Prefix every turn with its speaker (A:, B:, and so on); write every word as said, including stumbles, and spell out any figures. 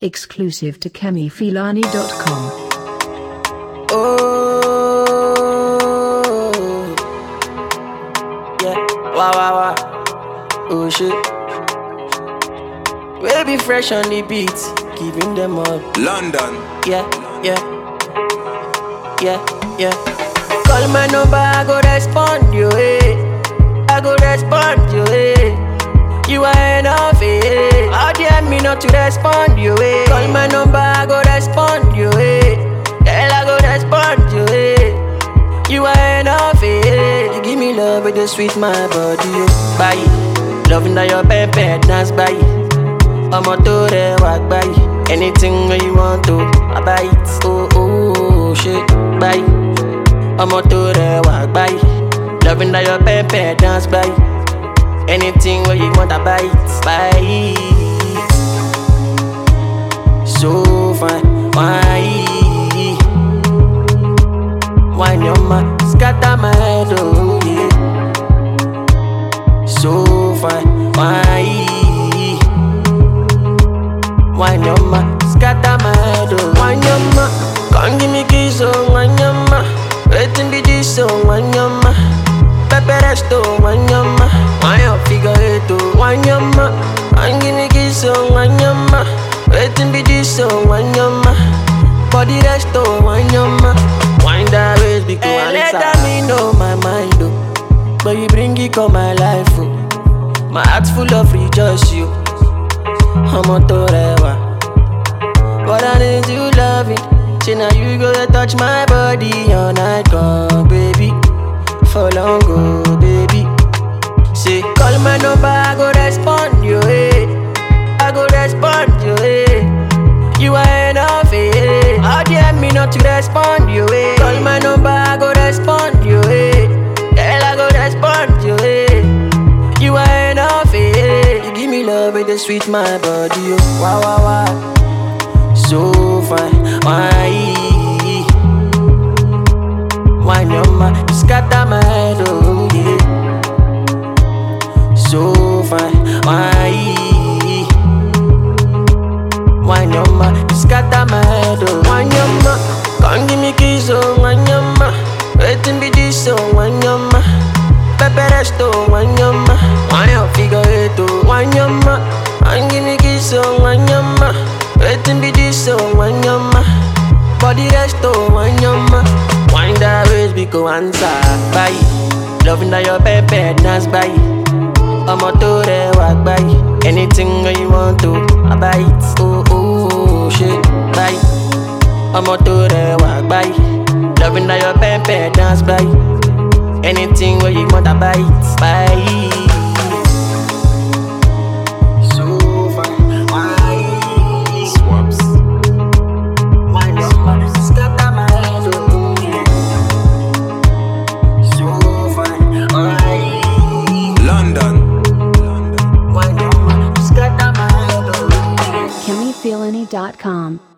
A: Exclusive to Kemi Filani dot com.
B: Oh, yeah, wow, wow, wow, oh shit. Baby fresh on the beat, giving them all.
C: London.
B: Yeah, yeah, yeah, yeah. Call my number, I go respond you, eh. I go respond you, eh. You are enough, eh. How dare me not to respond you, eh. Call my number, I go respond you, eh. Girl, I go respond you, eh. You are enough, eh. You give me love with the sweet my body, oh. Buy it. Loving that your pepper dance, buy it. I'ma do the walk, buy it. Anything that you want to, I buy it. Oh, oh, shit, buy it. I'ma do the walk, buy it. Loving that your pepper dance, buy it. Anything where you want, I buy it, buy it. So fine, why? Wine your man, scatter my head, oh yeah. So fine, why? Wine your man, scatter my head, oh. Wine your man, come give me kiss, oh. Wine your man, waiting be this, oh. Wine your man, pepper resto, wine your man. Wine your figure eight, oh. Wine your man, come give me kiss, oh. Wine your man, waiting be this, oh. Wine your man, body resto, wine your man. Wine that ways because hey, let me know my mind, oh. But you bring it on my life, oh. My heart's full of rejoice, you. I'm a torewa, but I need you loving. Say now you go to touch my body all night long, baby. For long, go, baby. Say call my number, I go respond you, eh. I go respond you, eh. You are enough, eh. How dare me not to respond you, eh. Call my number, I go respond you, eh. Girl, I go respond you, eh. You are enough, eh. You give me love with the sweet my body, oh. Wow, wow, wow. So fine, why? Wine your man, you scatter my head, oh yeah. So fine, why? Wine your man, you scatter my head, oh. Wine your man, come give me kiss, oh. Wine your man, waiting be this, oh. Wine your man, pepper resto, wine your man. Wine your figure eight, oh. Wine your man, come give me kiss, oh. Wine your man, waiting be this, oh. Wine your man, body resto, wine your man. Wine that ways because answer, buy it. Loving that your pepper dance, buy it. I'ma do the walk, buy it. Anything that you want to, I buy it. Oh, oh, shit, buy it. I'ma do the walk, buy it. Loving that your pepper dance, buy it. Anything where you want, I buy it, buy it. So fine, why?
C: Swaps.
B: Wine your man, scatter my head, oh yeah. So fine, why?
C: London.
B: Wine your man, scatter my head, oh yeah.
A: Kemi Filani dot com.